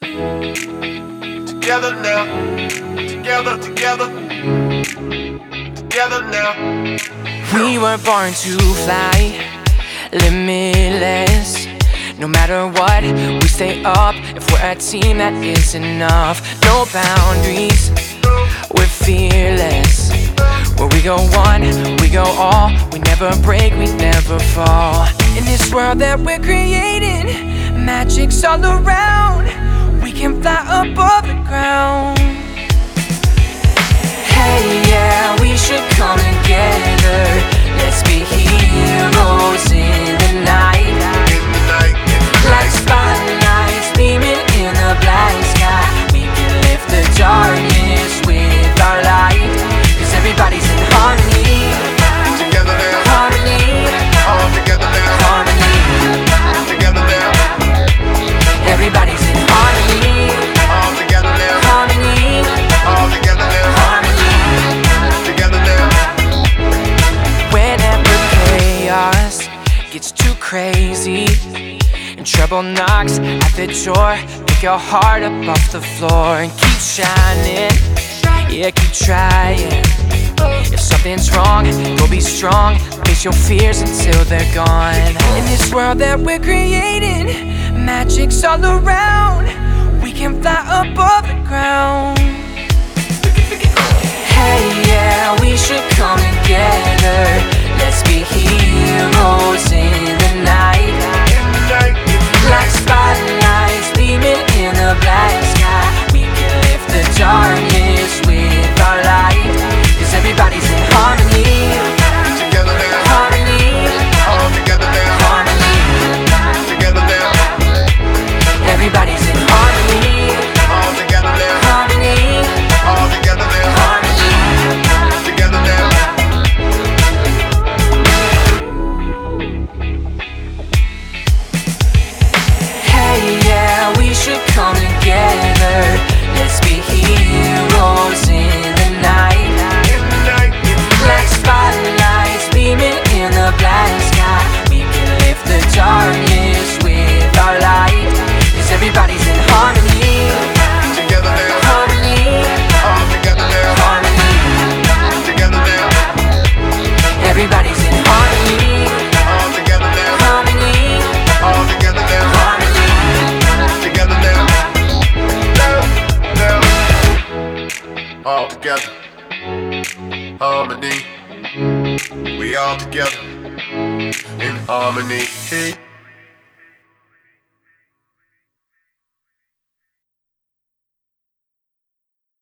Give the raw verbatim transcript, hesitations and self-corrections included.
Together now, together, together, together now. We were born to fly, limitless. No matter what, we stay up. If we're a team, that is enough. No boundaries, we're fearless. Where we go one, we go all. We never break, we never fall. In this world that we're creating, magic's all around. We can fly above the ground. Hey, yeah, we should come together. Let's be heroes in the night. In the night, in the Like night. spotlights beaming in the black sky. We can lift the darkness with our light. Cause everybody's in harmony. Together now, Harmony, all together now, harmony. together now, Everybody's in harmony. all together now, Harmony, all together now, harmony. together now. Whenever chaos gets too crazy and trouble knocks at the door, pick your heart up off the floor and keep shining. Yeah, keep trying. If something's wrong, go be strong. Face your fears until they're gone. In this world that we're creating, magic's all around. We can fly above the ground. Hey, yeah, we should come together. Let's be heroes in the night. In the night, in the Like spotlights beaming in the black sky. We can lift the darkness with our light. Cause everybody's in harmony. together now, Harmony, all together now, harmony. together now, Everybody's in harmony. all together now, Harmony, all together now, harmony. together now. Hey, yeah, we should come together. Let's be heroes in the night. In the night, in the Like spotlights beaming in the black sky. We can lift the darkness with our light. Cause everybody's in harmony. together now, Harmony, all together now, harmony. together now, Everybody's in harmony. all together now, Harmony, all together now, harmony. together now, now, now, all together, harmony. We all together in harmony.